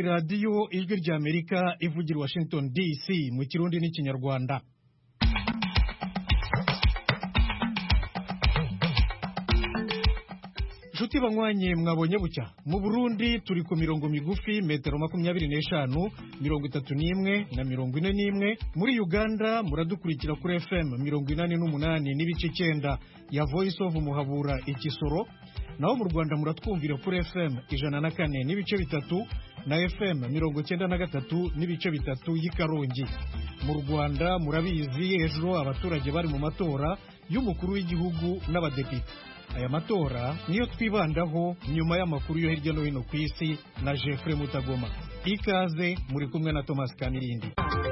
radiyo ijwi ry'Amerika ivugira Washington DC mu Kirundi n'Ikinyarwanda. Nshuti banywanye mwabonye bucya mu Burundi turi ku mirongo migufi metero 25, 31 na 41. Muri Uganda muradukurikira kuri FM 88 n'ibice 9 ya Voice of Muhabura Ikisoro. Naho mu Rwanda muratwumvira kuri FM 104 n'ibice 3 na FM 93 n'ibice 3 y'Ikarongi. Mu Rwanda murabizi ejo abaturage bari mu matora y'umukuru w'igihugu n'abadepite. Aya matora niyo twibandaho nyuma y'amakuru yo hirya no hino ku isi na Jeffrey Mutagoma. Ikaze muri kumwe na Thomas Kamirindi.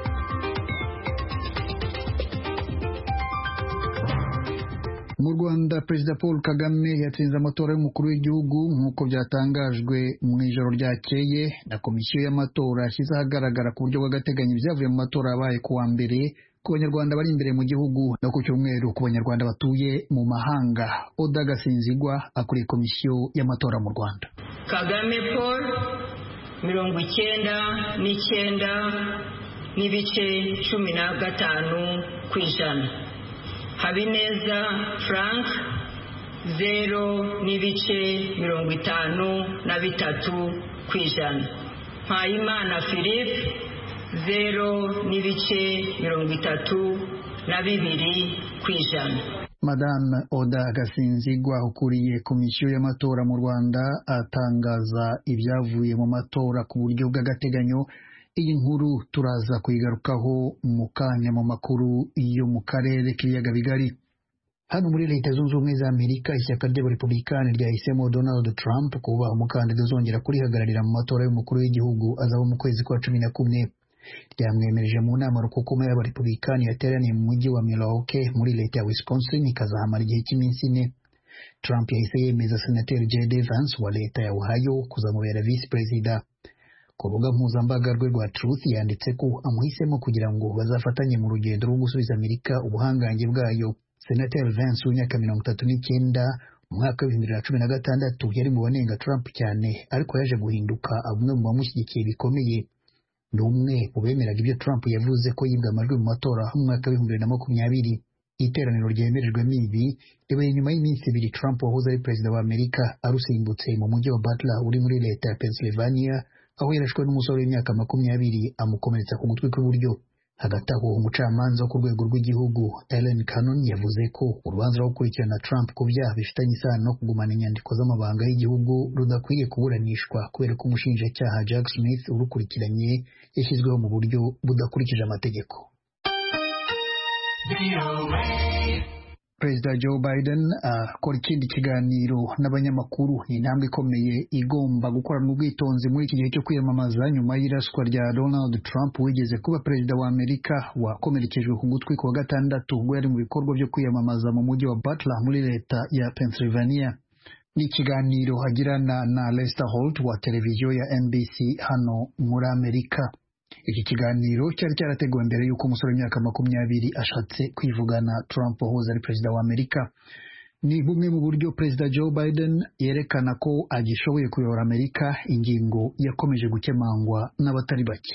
Mu Rwanda Perezida Paul Kagame yatsinze amatora y'umukuru w'igihugu nk'uko byatangajwe mu ijoro ryakeye na komisiyo y'amatora yashyize ahagaragara ku buryo bw'agateganyo ibyavuye mu matora yabaye ku wa mbere ku banyarwanda bari imbere mu gihugu no ku cyumweru ku banyarwanda batuye mu mahanga. Oda Gasinzigwa akuriye komisiyo y'amatora mu Rwanda. Kagame Paul 99 n'ibice 15 kw'ijana. Habineza Frank 0 n'ibice 53 kw'ijana. Mpayimana Philippe 0 n'ibice 32 kw'ijana. Madame Oda Gasinzigwa ukuriye komisiyo y'amatora mu Rwanda atangaza ibyavuye mu matora ku buryo bw'agateganyo. Iyi nkuru turaza kuyigarukaho mu kanya mu makuru yo mu karere k'ibiyaga bigari. Hano muri Leta Zunze Ubumwe za Amerika ishyaka ry'Abarepublikani ryahisemo Donald Trump kuba umukandida uzongera kurihagararira mu matora y'umukuru w'igihugu azaba mu kwezi kwa 11. Ryamwemereje mu nama rukokoma y'Abarepublikani yateraniye mu mujyi wa Milwaukee muri leta ya Wisconsin ikazahamara igihe cy'iminsi 4. Trump yahise yemeza Senateri J.D. Vance wa leta ya Ohio kuzamubera Vice Perezida. Ku rubuga mpuzambaga rwe rwa Truth yanditse ko amuhisemo kugira ngo bazafatanye mu rugendo rwo gusubiza Amerika ubuhangange bwayo. Senateri Vance w'imyaka 39 mu mwaka wa 2016 yari mu banenga Trump cyane, ariko yaje guhinduka umwe mu bamushyigikiye bikomeye. Ni umwe mu bemeraga ibyo Trump yavuze ko yibwe amajwi mu matora mu mwaka wa 2020. Iteraniro ryemerejwemo ibi ribaye nyuma y'iminsi 2 Trump wahoze ari perezida wa Amerika arusimbutse mu mujyi wa Butler uri muri leta ya Pennsylvania, aho yarashwe n'umusore w'imyaka 20 amukomeretsa ku gutwi kw'iburyo. Hagati aho umucamanza wo ku rwego rw'igihugu Ellen Cannon yavuze ko urubanza rwo gukurikirana Trump ku byaha bifitanye isano no kugumana inyandiko z'amabanga y'igihugu rudakwiye kuburanishwa kubera ko umushinjacyaha Jack Smith urukurikiranye yashyizweho mu buryo budakurikije amategeko. Perezida Joe Biden akora ikindi kiganiro n'abanyamakuru. Ni intambwe ikomeye igomba gukoranwa ubwitonzi muri iki gihe cyo kwiyamamaza nyuma y'iraswa rya Donald Trump wigeze kuba perezida wa Amerika wakomerekejwe ku gutwi ku wa gatandatu ubwo yari mu bikorwa byo kwiyamamaza mu mujyi wa Butler muri leta ya Pennsylvania. Ni ikiganiro agirana na Lester Holt wa televiziyo ya NBC hano muri Amerika. Iki kiganiro cyari cyarateguwe mbere y'uko umusore w'imyaka 20 ashatse kwivugana Trump wahoze ari perezida wa Amerika. Ni bumwe mu buryo Perezida Joe Biden yerekana ko agishoboye kuyobora Amerika, ingingo yakomeje gukemangwa n'abatari bake.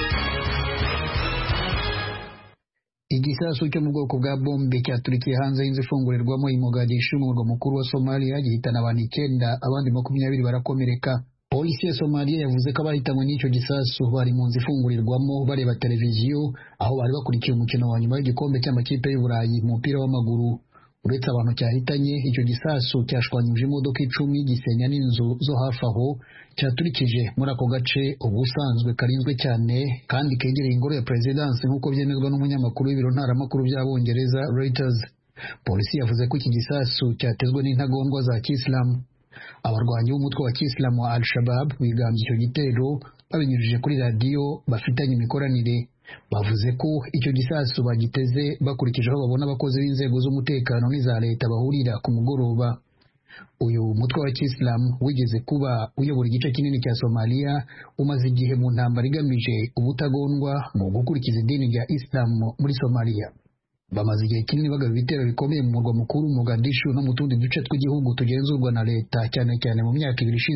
Igisasu cyo mu bwoko bwa bombe cyaturikiye hanze y'inzu ifungurirwamo i Mogadishu mu murwa mukuru wa Somalia gihitana abantu 9, abandi 20 barakomereka. Polisi ya Somalia yavuze ko abahitanywe n'icyo gisasu bari mu nzu ifungurirwamo bareba televiziyo aho bari bakurikiye umukino wa nyuma w'igikombe cy'amakipe y'u Burayi mu mupira w'amaguru. Uretse abantu cyahitanye, icyo gisasu cyashwanyuje imodoka 10 gisenya n'inzu zo hafi aho, cyaturikije muri ako gace ubusanzwe karinzwe cyane kandi kegereye ingoro ya Presidence nk'uko byemezwa n'umunyamakuru w'ibiro ntaramakuru by'Abongereza Reuters. Polisi yavuze ko iki gisasu cyatezwe n'intagondwa za Kisilamu. Abarwanyi b'umutwe wa Kisilamu wa Al-Shabaab bigambye icyo gitero babinyujije kuri radiyo bafitanye imikoranire. Bavuze ko icyo gisasu bagiteze bakurikije aho babona abakozi b'inzego z'umutekano n'iza leta bahurira ku mugoroba. Uyu mutwe wa Kisilamu wigeze kuba uyobora igice kinini cya Somalia, umaze igihe mu ntambara igamije ubutagondwa mu gukurikiza idini rya Islam muri Somalia. Bamaze igihe kinini bagaba ibitero bikomeye mu murwa mukuru Mogadishu no mu tundi duce tw'igihugu tugenzurwa na leta cyane cyane mu myaka 2 ishize.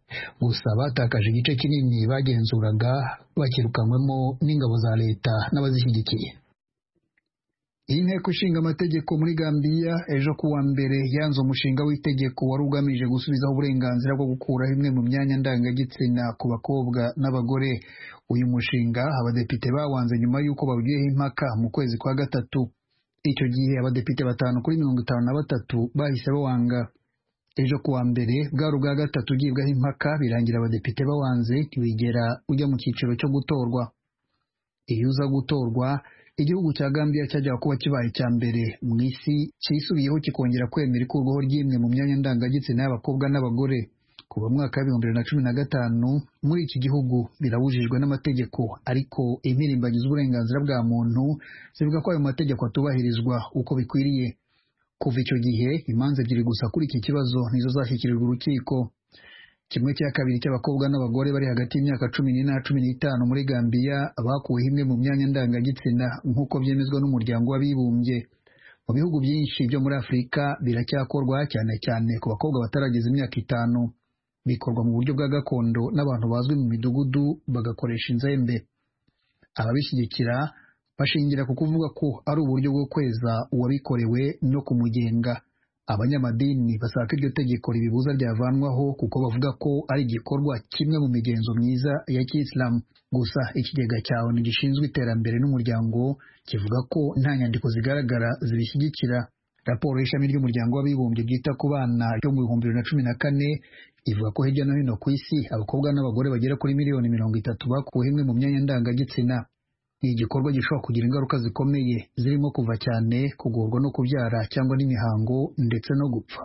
gusa batakaje igice kinini bagenzuraga bakirukanywemo n'ingabo za leta n'abazishyigikiye. Iyi nteko ishinga amategeko muri Gambia ejo kuwa mbere yanze umushinga w'itegeko wari ugamije gusubizaho uburenganzira bwo gukuraho imwe mu myanya ndangagitsina ku bakobwa n'abagore. Uyu mushinga abadepite bawanze nyuma y'uko bawugiyeho impaka mu kwezi kwa gatatu. Icyo gihe abadepite 5 kuri 53 bahise bawanga. Ejo kuwa mbere bwari ubwa gatatu ugibwaho impaka birangira abadepite bawanze ntiwigera ujya mu cyiciro cyo gutorwa. Iyo uza gutorwa igihugu cya Gambia cyajya kuba kibaye cya mbere mu isi cyisubiyeho kikongera kwemera ikurwaho ry'imwe mu myanya ndangagitsina y'abakobwa n'abagore. Kuva mwaka wa 2015 muri iki gihugu birabujijwe n'amategeko, ariko impirimbanyi z'uburenganzira bwa muntu zivuga ko ayo mategeko atubahirizwa uko bikwiriye. Kuva icyo gihe imanza ebyiri gusa kuri iki kibazo nizo zashyikirijwe urukiko. 1/2 cy'abakobwa n'abagore bari hagati y'imyaka 14 na 15 muri Gambia bakuweho imwe mu myanya ndangagitsina nk'uko byemezwa n'umuryango w'abibumbye. Mu bihugu byinshi byo muri Afurika biracyakorwa cyane cyane ku bakobwa batarageza imyaka 5. Bikorwa mu buryo bwa gakondo n'abantu bazwi mu midugudu bagakoresha inzembe. Ababishyigikira bashingira ku kuvuga ko ari uburyo bwo kweza uwabikorewe no kumugenga. Abanyamadini basaka iryo tegeko ribibuza ryavanwaho kuko bavuga ko ari igikorwa kimwe mu migenzo myiza ya Kiislamu. Gusa ikigega cya ONU gishinzwe iterambere n'umuryango kivuga ko nta nyandiko zigaragara zibishyigikira. Raporo y'ishami ry'umuryango w'abibumbye ryita ku bana ryo mu 2014 ivuga ko hirya no hino ku isi abakobwa n'abagore bagera kuri miliyoni 30 bakuweho imwe mu myanya ndangagitsina. Ni igikorwa gishobora kugira ingaruka zikomeye zirimo kuva cyane kugorwa no kubyara cyangwa n'imihango ndetse no gupfa.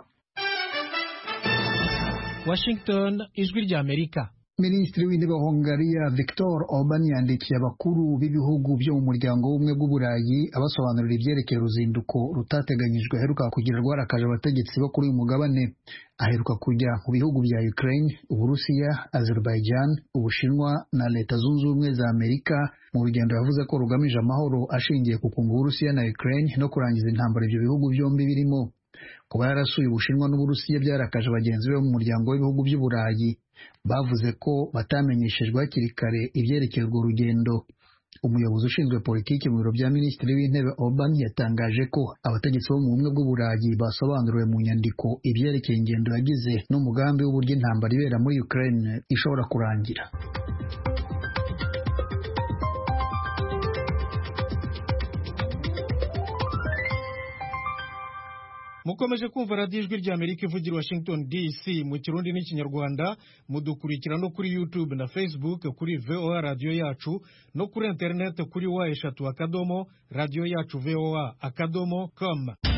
Washington, ijwi rya Amerika. Minisitiri w'intebe wa Hungariya Viktor Orban yandikiye abakuru b'ibihugu byo mu muryango w'ubumwe bw'Uburayi abasobanurira ibyerekeye uruzinduko rutateganyijwe aheruka kugira rwarakaje abategetsi bo kuri uyu mugabane. Aheruka kujya mu bihugu bya Ukraine, Uburusiya, Azerbaijan, Ubushinwa na Leta Zunze Ubumwe za Amerika mu rugendo yavuze ko rugamije amahoro ashingiye ku kunga Uburusiya na Ukraine no kurangiza intambara ibyo bihugu byombi birimo. Kuba yarasuye Ubushinwa n'Uburusiya byarakaje bagenzi be mu muryango w'ibihugu by'Uburayi. Bavuze ko batamenyeshejwe hakiri kare ibyerekeye urwo rugendo. Umuyobozi ushinzwe politiki mu biro bya Minisitiri w'Intebe Orban yatangaje ko abategetsi bo mu bumwe bw'Uburayi basobanuriwe mu nyandiko ibyerekeye ingendo yagize n'umugambi w'uburyo intambara ibera muri Ukraine ishobora kurangira. Mukomeje kumva radiyo ijwi rya Amerika ivugira Washington DC mu Kirundi n'Ikinyarwanda. Mudukurikira no kuri YouTube na Facebook kuri VOA Radio Yacu no kuri internet kuri wa@radioyacu.voa.com.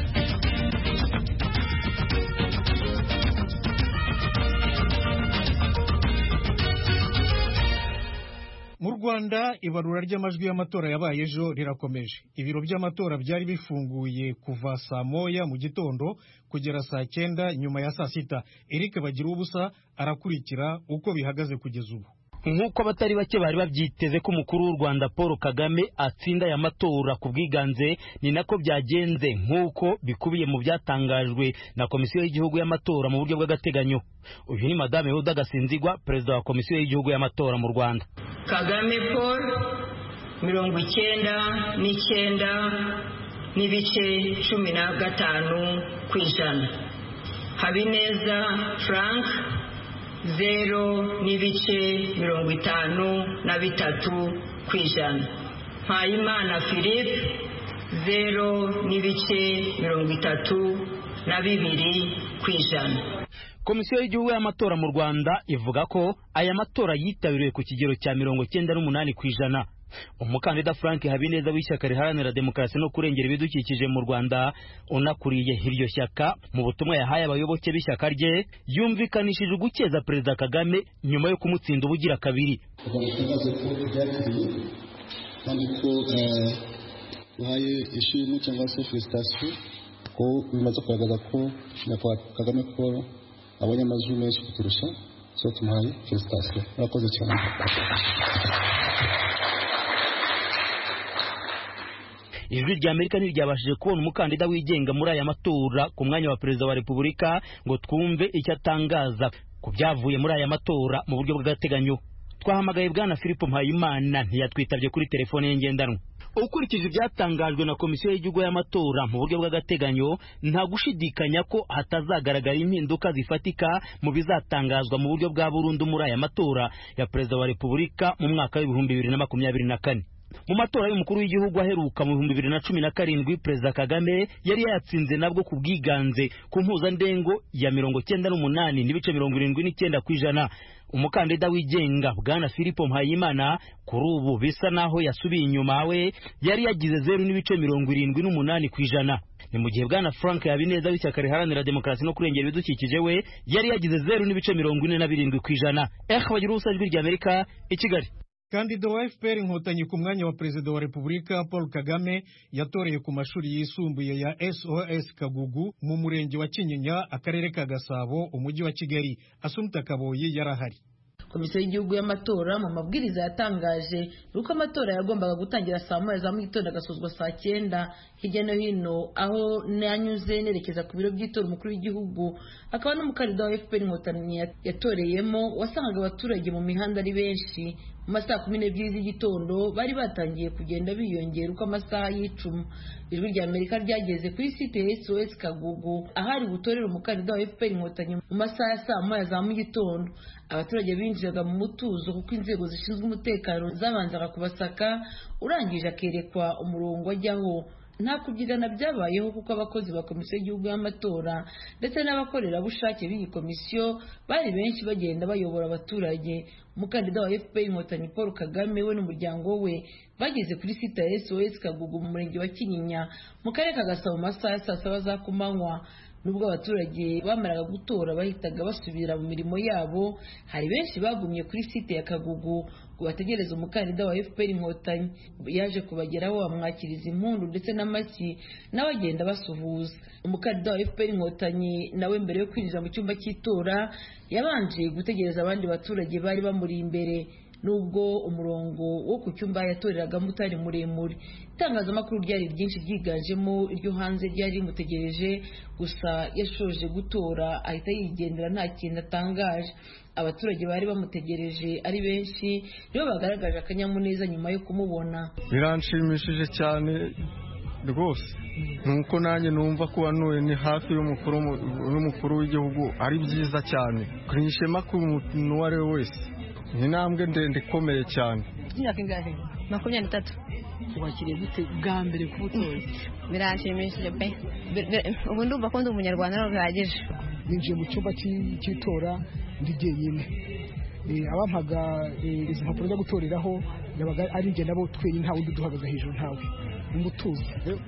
Mu Rwanda ibarura ry'amajwi y'amatora yabaye ejo rirakomeje. Ibiro by'amatora byari bifunguye kuva saa 9 mu gitondo kugera saa 9 nyuma ya saa 6. Eric Bagirubusa arakurikira uko bihagaze kugeza ubu. Nk'uko abatari bake bari babyiteze ko umukuru w'u Rwanda Paul Kagame atsinda aya matora ku bwiganze, ni nako byagenze nk'uko bikubiye mu byatangajwe na Komisiyo y'Igihugu y'Amatora mu buryo bw'agateganyo. Uyu ni Madame Oda Gasinzigwa, Perezida wa Komisiyo y'Igihugu y'Amatora mu Rwanda. Kagame Paul 99.15%. Habineza Frank 0.53%. Mpayimana Philippe 0.32%. Komisiyo y'Igihugu y'Amatora mu Rwanda ivuga ko aya matora yitabiriwe ku kigero cya 98%. Umukandida Frank Habineza w'ishyaka riharanira demokarasi no kurengera ibidukikije mu Rwanda unakuriye iryo shyaka mu butumwa yahaye abayoboke b'ishyaka rye yumvikanishije ugukeza Perezida Kagame nyuma yo kumutsinda ubugira kabiri. Uhaye ishimwe cyangwa se felicitation ko bimaze kugaragaza ko nyakubahwa Kagame Paul abonye amajwi menshi kuturusha, so tumuhaye felicitation. Murakoze cyane. Ijwi rya Amerika ntiryabashije kubona umukandida wigenga muri aya matora ku mwanya wa Perezida wa Repubulika ngo twumve icyo atangaza ku byavuye muri aya matora mu buryo bw'agateganyo. Twahamagaye bwana Philippe Mpayimana ntiyatwitabye kuri telefone ye ngendanwa. Ukurikije ibyatangajwe na komisiyo y'igihugu y'amatora mu buryo bw'agateganyo, nta gushidikanya ko hatazagaragara impinduka zifatika mu bizatangazwa mu buryo bwa burundu muri aya matora ya perezida wa repubulika mu mwaka w'ibihumbi 2024. Mu matora y'umukuru w'igihugu aheruka mu 2017, Perezida Kagame yari yatsinze nabwo ku bwiganze ku mpuzandengo ya 98.79%. Umukandida wigenga bwana Philippe Mpayimana kuri ubu bisa naho yasubiye inyuma we, yari yagize 0.78%. Ni mu gihe bwana Frank Habineza w'ishyaka riharanira demokarasi no kurengera ibidukikije we yari yagize 0.47%. Bagira ubusa ijwi ry'Amerika i Kigali. Kandida wa FPR Inkotanyi ku mwanya wa perezida wa Repubulika Paul Kagame yatoreye ku mashuri yisumbuye ya SOS Kagugu mu murenge wa Kinyinya, akarere ka Gasabo, umujyi wa Kigali. Asumta Kaboyi yarahari. Komisiyo y'igihugu y'amatora mu mabwiriza yatangaje uko amatora yagombaga gutangira saa 9 za mu gitondo agasozwa saa 9 hirya no hino. Aho nanyuze nerekeza ku biro by'itora umukuru w'igihugu, akaba n'umukandida wa FPR Inkotanyi yatoreyemo, wasangaga abaturage mu mihanda ari benshi. Mu masaha 12 z'igitondo bari batangiye kugenda biyongera uko amasaha y'icuma. Ijwi ry'Amerika ryageze kuri site ya SOS Kagugu ahari gutorera umukandida wa FPR Inkotanyi mu masaha ya saa 9 za mu gitondo. Abaturage binjiraga mu mutuzo kuko inzego zishinzwe umutekano zabanzaga kubasaka, urangije akerekwa umurongo ajyaho. Nta kubyigana byabayeho kuko abakozi ba komisiyo y'igihugu y'amatora ndetse n'abakorerabushake b'iyi komisiyo bari benshi bagenda bayobora abaturage. Umukandida wa FPR Inkotanyi Paul Kagame we n'umuryango we bageze kuri site ya SOS Kagugu mu murenge wa Kinyinya mu karere ka Gasabo mu masaha ya saa 7 za kumanywa. Nubwo abaturage bamaraga gutora bahitaga basubira mu mirimo yabo, hari benshi bagumye kuri site ya Kagugu ngo bategereze umukandida wa FPR Inkotanyi. Yaje kubageraho bamwakiriza impundu ndetse n'amashyi n'abagenda basuhuza. Umukandida wa FPR Inkotanyi nawe mbere yo kwinjira mu cyumba cy'itora yabanje gutegereza abandi baturage bari bamuri imbere, nubwo umurongo wo ku cyumba yatoreragamo utari muremure. Itangazamakuru ryari ryinshi ryiganjemo iryo hanze ryari rimutegereje, gusa yashoje gutora ahita yigendera nta kintu atangaje. Abaturage bari bamutegereje ari benshi nibo bagaragaje akanyamuneza nyuma yo kumubona. Biranshimishije cyane rwose, nuko nanjye numva ko wanuye ni hafi y'umukuru w'igihugu ari byiza cyane. Kuri ishema ku muntu uwo ari we wese ni intambwe ndende ikomeye cyane. Imyaka ingahe? 23. Wakiriye gute bwa mbere kubutora? Biranshimishije pe. Ubu ndumva ko ndi umunyarwanda n'ubihagije. Ninjiye mu cyumba cy'itora ndi jyenyine. Abampaga izi mpapuro zo gutoreraho yabaga ari njye nabo twenyine, nta wundi duhagaze hejuru ntawe. Umutuzo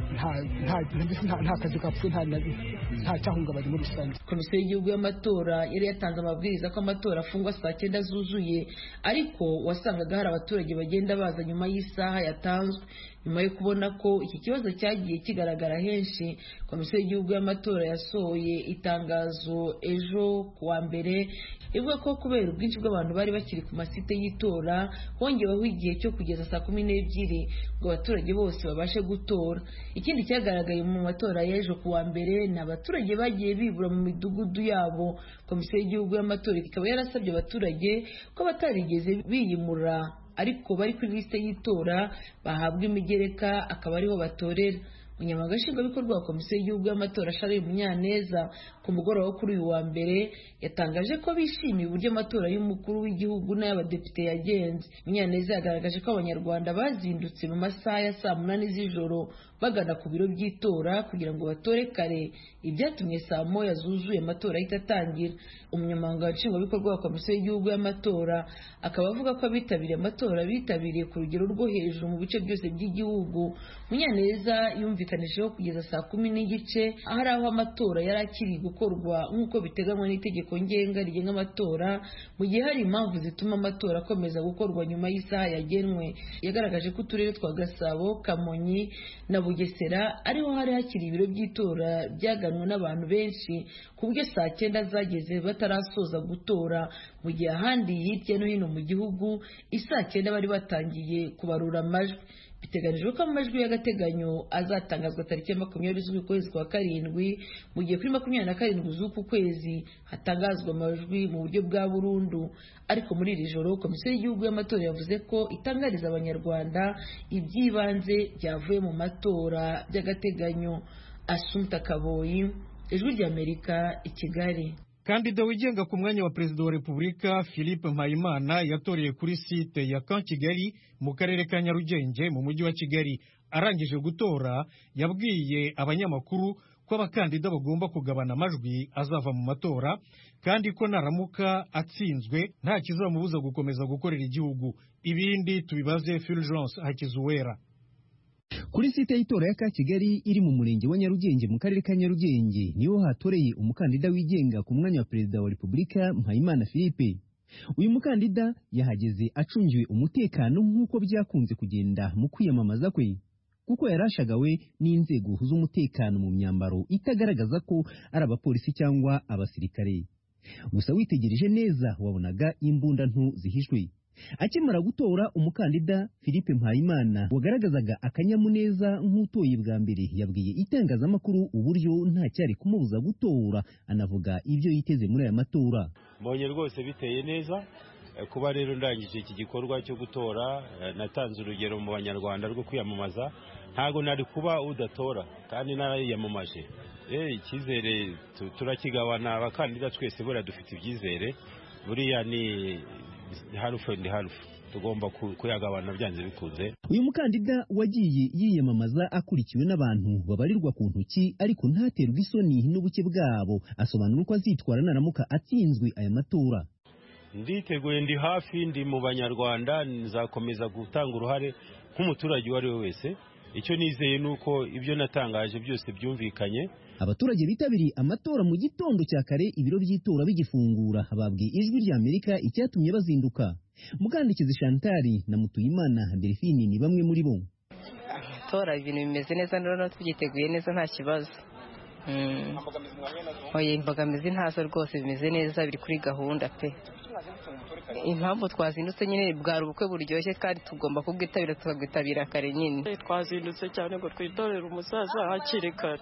nta kazi kapfuye nta cyahungabanye muri rusange. Komisiyo y'igihugu y'amatora yari yatanze amabwiriza ko amatora afungwa saa 9 zuzuye, ariko wasangaga hari abaturage bagenda baza nyuma y'isaha yatanzwe. Nyuma yo kubona ko iki kibazo cyagiye kigaragara henshi, komisiyo y'igihugu y'amatora yasohoye itangazo ejo kuwa mbere ivuga ko kubera ubwinshi bw'abantu bari bakiri ku masite y'itora hongeweho igihe cyo kugeza saa 12 ngo abaturage bose babashe gutora. Ikindi cyagaragaye mu matora y'ejo kuwa mbere ni abaturage bagiye bibura mu midugudu yabo. Komisiyo y'igihugu y'amatora ikaba yarasabye abaturage ko batarigeze biyimura ariko bari kuri liste y'itora bahabwa imigereka akaba ariho batorera. Umunyamabanga nshingwabikorwa wa komisiyo y'igihugu y'amatora Charles Munyaneza ku mugoroba wo kuri uyu wa mbere yatangaje ko bishimiye uburyo amatora y'umukuru w'igihugu n'ay'abadepite yagenze. Munyaneza yagaragaje ko abanyarwanda bazindutse mu masaha ya saa 8 z'ijoro bagana ku biro by'itora kugira ngo batore kare, ibyatumye saa 9 zuzuye amatora ahita atangira. Umunyamabanga nshingwabikorwa wa komisiyo y'igihugu y'amatora akaba avuga ko abitabiriye amatora bitabiriye ku rugero rwo hejuru mu bice byose by'igihugu. Munyaneza yumvikanishijeho kugeza saa 10:15 ahari aho amatora yari akiri gukorwa nk'uko biteganywa n'itegeko ngenga rigenga amatora, mu gihe hari impamvu zituma amatora akomeza gukorwa nyuma y'isaha yagenwe. Yagaragaje ko uturere twa Gasabo, Kamonyi na Bugesera ariho hari hakiri ibiro by'itora byaganwe n'abantu benshi ku buryo saa 9 zageze batarasoza gutora, mu gihe ahandi hirya no hino mu gihugu isaa 9 bari batangiye kubarura amajwi. biteganijwe ko amajwi y'agateganyo azatangazwa tariki ya 20 z'uku kwezi kwa karindwi, mu gihe kuri 27 z'uku kwezi hatangazwa amajwi mu buryo bwa burundu. Ariko muri iri joro komisiyo y'igihugu y'amatora yavuze ko itangariza abanyarwanda iby'ibanze byavuye mu matora by'agateganyo. Assumpta Kaboyi, Ijwi ry'Amerika, i Kigali. Kandida wigenga ku mwanya wa perezida wa Repubulika Philippe Mpayimana yatoreye kuri site ya Camp Kigali mu karere ka Nyarugenge mu mujyi wa Kigali. Arangije gutora yabwiye abanyamakuru ko abakandida bagomba kugabana amajwi azava mu matora, kandi ko naramuka atsinzwe nta kizamubuza gukomeza gukorera igihugu. Ibindi tubibaze Fulgence Hakizuwera. Kuri site y'itora ya Camp Kigali iri mu murenge wa Nyarugenge mu karere ka Nyarugenge niho hatoreye umukandida wigenga ku mwanya wa perezida wa Repubulika Mpayimana Philippe. Uyu mukandida yahageze acungiwe umutekano nk'uko byakunze kugenda mu kwiyamamaza kwe, kuko yarashagawe n'inzego z'umutekano mu myambaro itagaragaza ko ari abapolisi cyangwa abasirikare. Gusa witegereje neza wabonaga imbunda nto zihishwe. Akimara gutora, umukandida Philippe Mpayimana wagaragazaga akanyamuneza nk'utoye bwa mbere yabwiye itangazamakuru uburyo nta cyari kumubuza gutora, anavuga ibyo yiteze muri aya matora. Mbonye rwose biteye neza kuba rero ndangije iki gikorwa cyo gutora. Natanze urugero mu banyarwanda rwo kwiyamamaza, ntago nari kuba udatora kandi narayiyamamaje. Icyizere turakigabana, abakandida twese bura dufite ibyizere, buriya ni harufu ndi harufu, tugomba kuyagabana byanze bikunze. Uyu mukandida wagiye yiyamamaza akurikiwe n'abantu babarirwa ku ntoki, ariko ntaterwa isoni n'ubuke bwabo, asobanura uko azitwara naramuka atsinzwe aya matora. Nditeguye, ndi hafi, ndi mu banyarwanda, nzakomeza gutanga uruhare nk'umuturage uwo ari we wese. Icyo nizeye nuko ibyo natangaje byose byumvikanye. Abaturage bitabiriye amatora mu gitondo cya kare ibiro by'itora bigifungura babwiye Ijwi ry'Amerika icyatumye bazinduka. Mukandikizi Chantal na Mutuyimana Delphine ni bamwe muri bo. Amatora ibintu bimeze neza, none tugiteguye neza nta kibazo. Oya, imbogamizi ntazo rwose, bimeze neza, biri kuri gahunda pe. Impamvu twazindutse nyine bwari ubukwe buryoshye kandi tugomba kubwitabira, tukagwitabira kare nyine. Twazindutse cyane ngo twitorere umusaza hakiri kare.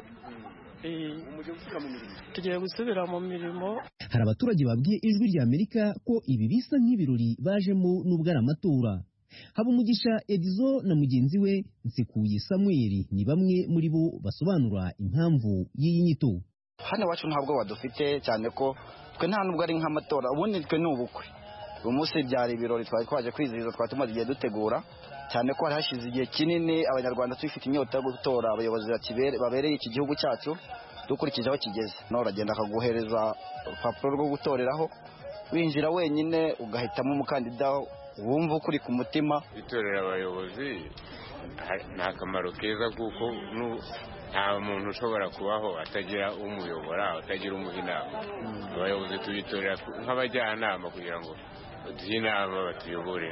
Tugiye gusubira mu mirimo. Hari abaturage babwiye Ijwi ry'Amerika ko ibi bisa nk'ibirori bajemo n'ubwo ari amatora. Habumugisha Edizo na mugenzi we Nsekuye Samuel ni bamwe muri bo basobanura impamvu y'iyi nyito. Hano iwacu ntabwo wadufite cyane ko twe nta nubwo ari nk'amatora, ubundi twe ni ubukwe. Uyu munsi byari ibirori twari twaje kwizihiza, twari tumaze igihe dutegura, cyane ko hari hashize igihe kinini abanyarwanda twifite inyota yo gutora abayobozi babereye iki gihugu cyacu, dukurikije aho kigeze. None uragenda akaguhereza urupapuro rwo gutoreraho, winjira wenyine ugahitamo umukandida wumva ukuri ku mutima. Itorera abayobozi ni akamaro keza kuko nta muntu ushobora kubaho atagira umuyobora, atagira umuha inama. Abayobozi tubitorera nk'abajyanama kugira ngo baduhe inama, batuyobore.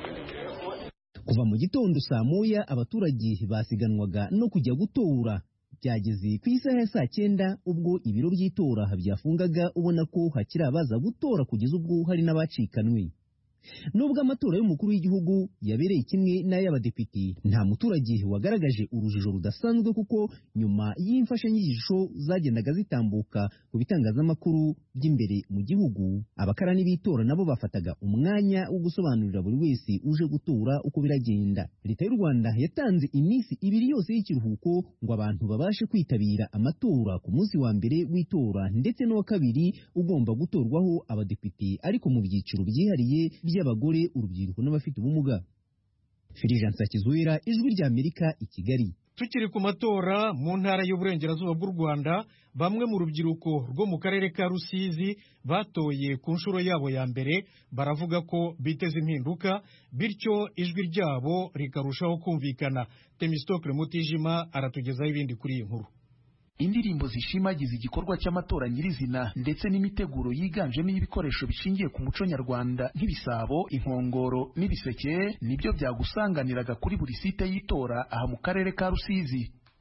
Kuva mu gitondo saa moya abaturage basiganwaga no kujya gutora. Byageze ku isaha ya saa 9 ubwo ibiro by'itora byafungaga, ubona ko hakiri abaza gutora kugeza ubwo hari n'abacikanwe. Nubwo amatora y'umukuru w'igihugu yabereye kimwe n'ay'abadepite, nta muturage wagaragaje urujijo rudasanzwe, kuko nyuma y'imfashanyigisho zagendaga zitambuka ku bitangazamakuru by'imbere mu gihugu, abakarani b'itora nabo bafataga umwanya wo gusobanurira buri wese uje gutora uko biragenda. Leta y'u Rwanda yatanze iminsi 2 yose y'ikiruhuko ngo abantu babashe kwitabira amatora ku munsi wa mbere w'itora ndetse n'uwa kabiri ugomba gutorwaho abadepite, ariko mu byiciro byihariye by'abagore, urubyiruko n'abafite ubumuga. Fulgence Hakizuwera, Ijwi ry'Amerika, i Kigali. Tukiri ku matora mu ntara y'uburengerazuba bw'u Rwanda, bamwe mu rubyiruko rwo mu karere ka Rusizi batoye ku nshuro yabo ya mbere, baravuga ko biteze impinduka, bityo ijwi ryabo rikarushaho kumvikana. Temistokle Mutijima aratugezaho ibindi kuri iyi nkuru. Indirimbo zishimagiza igikorwa cy'amatora nyirizina ndetse n'imiteguro yiganjemo ibikoresho bishingiye ku muco nyarwanda nk'ibisabo, inkongoro n'ibiseke nibyo byagusanganiraga kuri buri site y'itora aha mu karere ka Rusizi.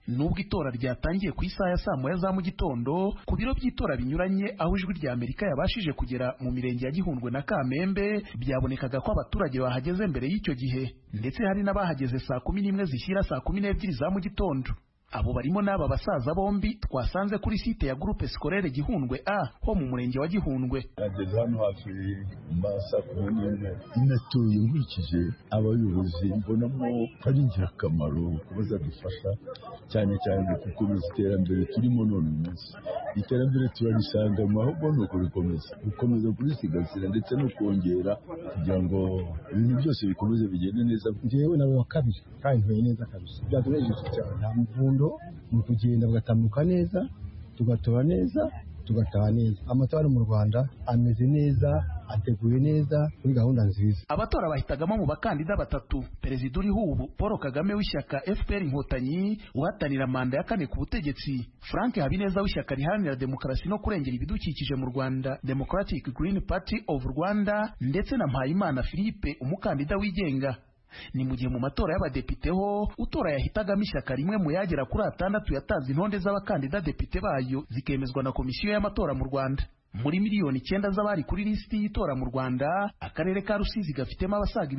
nubwo itora ryatangiye ku isaha ya saa moya za mu gitondo ku biro by'itora binyuranye aho ijwi rya Amerika yabashije kugera mu mirenge ya Gihundwe na Kamembe byabonekaga ko abaturage bahageze mbere y'icyo gihe ndetse hari n'abahageze saa 11 zishyira saa 12 za mu gitondo. Abo barimo n'aba basaza bombi twasanze kuri site ya Groupe Scolaire Gihundwe A ho mu murenge wa Gihundwe. Ageze hano hafi saa 11 natuye nkurikije abayobozi mbonamo ari ingirakamaro bazadufasha cyane kuko iterambere turimo none umunsi iterambere turarisanga mu ahubwo nuko gukomeza kurisigasira ndetse no kongera kugira ngo ibintu byose bikomeze bigende neza. Njyewe nabo bakabiri kandi ntuye neza kabisa byatunejeje cyane nta mvundo mu kugenda bagatambuka neza tugatora neza tugataha neza. Amatora mu Rwanda ameze neza ateguye neza kuri gahunda nziza. Abatora bahitagamo mu bakandida batatu: Perezida uriho ubu Paul Kagame w'ishyaka FPR Inkotanyi uhatanira manda ya 4 ku butegetsi, Frank Habineza w'ishyaka riharanira demokarasi no kurengera ibidukikije mu Rwanda Democratic Green Party of Rwanda, ndetse na Mpayimana Philippe umukandida wigenga. Ni mu gihe mu matora y'abadepite ho utora yahitagamo ishyaka rimwe mu yagera kuri 6 yatanze intonde z'abakandida depite bayo zikemezwa na komisiyo y'amatora mu Rwanda. Muri miliyoni 9 z'abari kuri lisiti y'itora mu Rwanda, akarere ka Rusizi gafitemo abasaga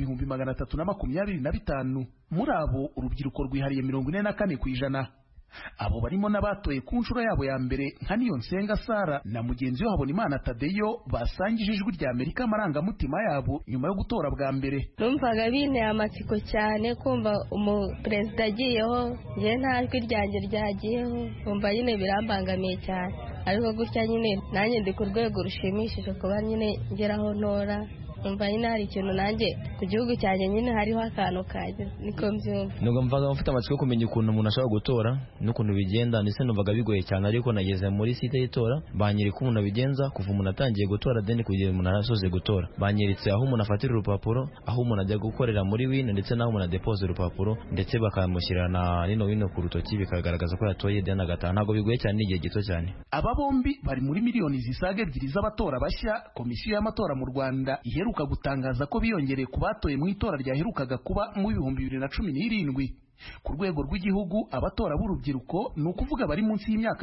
325. Muri abo urubyiruko rwihariye 44%. Abo barimo n'abatoye ku nshuro yabo ya mbere nka Niyonsenga Sara na mugenzi we Habonimana Tadeyo basangije ijwi rya Amerika amarangamutima yabo nyuma yo gutora bwa mbere. Numvaga binteye amatsiko cyane kumva umuperezida agiyeho, njye nta jwi ryanjye ryagiyeho, umva nyine birambangamiye cyane, ariko gutya nyine nanjye ndi ku rwego rushimishije kuba nyine ngeraho ntora. Umva nyine hari ikintu nanjye ku gihugu cyanjye nyine hariho akantu kaje niko mbyumva. Nubwo mvaga mfite amatsiko kumenya ukuntu umuntu ashobora gutora n'ukuntu bigenda, ndetse numvaga bigoye cyane, ariko nageze muri site y'itora banyereka umuntu abigenza kuva umuntu atangiye gutora deni kugera umuntu arasoze gutora. Banyeritse aho umuntu afatira urupapuro, aho umuntu ajya gukorera muri wine, ndetse naho umuntu adepose urupapuro, ndetse bakamushyirana nino ku rutoki bikagaragaza ko yatoye deni agataha. Ntabwo bigoye cyane, n'igihe gito cyane. Aba bombi bari muri miliyoni zisaga 2 z'abatora bashya komisiyo y'amatora mu Rwanda iheruka gutangaza ko biyongereye ku batoye mu itora ryaherukaga kuba mu 2017. Ku rwego rw'igihugu abatora b'urubyiruko ni ukuvuga bari munsi y'imyaka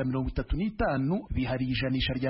35 bihariye ijanisha rya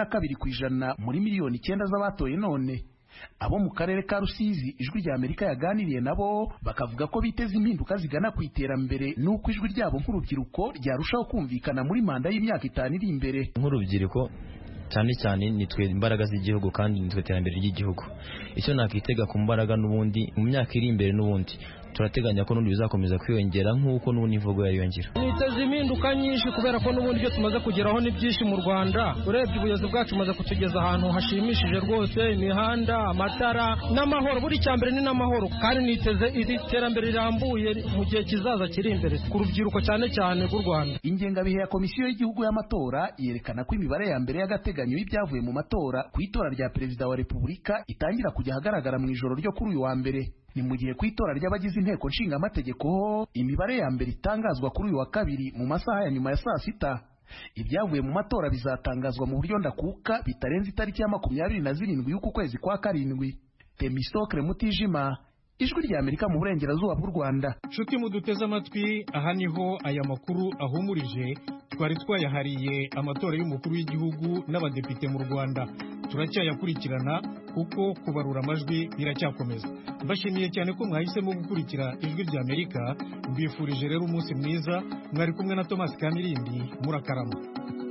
42% muri miliyoni 9 z'abatoye none. Abo mu karere ka Rusizi ijwi rya Amerika yaganiriye nabo bakavuga ko biteze impinduka zigana ku iterambere nuko ijwi ryabo nk'urubyiruko ryarushaho kumvikana muri manda y'imyaka 5 iri imbere. Nk'urubyiruko cyane nitwe imbaraga z'igihugu kandi nitwe iterambere ry'igihugu. Icyo nakitega ku mbaraga n'ubundi mu myaka iri imbere n'ubundi turateganya ko n'undi bizakomeza kwiyongera nk'uko n'ubundi imvugo yariyongera. Niteze impinduka nyinshi kubera ko n'ubundi byo tumaze kugeraho ni byinshi mu Rwanda. Urebye ubuyobozi bwacu maze kutugeza ahantu hashimishije rwose, imihanda, amatara n'amahoro. Buri cyambere ni n'amahoro, kandi niteze iterambere rirambuye mu gihe kizaza kiri imbere ku rubyiruko cyane rw'u Rwanda. Ingengabihe ya komisiyo y'igihugu y'amatora yerekana ko imibare ya mbere y'agateganyo y'ibyavuye mu matora ku itora rya perezida wa Repubulika itangira kujya ahagaragara mu ijoro ryo kuri uyu wa mbere. Ni mu gihe ku itora ry'abagize inteko nshingamategeko imibare ya mbere itangazwa kuri uyu wa kabiri mu masaha ya nyuma ya saa 6. Ibyavuye mu matora bizatangazwa mu buryo ndakuka bitarenze itariki ya 27 y'uku kwezi kwa 7. Temistokle Mutijima, ijwi rya Amerika mu burengerazuba bw'u Rwanda. Nshuti muduteze amatwi, aha niho aya makuru ahumurije. Twari twayahariye amatora y'umukuru w'igihugu n'abadepite mu Rwanda. Turacyayakurikirana kuko kubarura amajwi biracyakomeza. Mbashimiye cyane ko mwahisemo gukurikira ijwi rya Amerika. Mbifurije rero umunsi mwiza. Mwari kumwe na Thomas Kamirindi. Murakarama.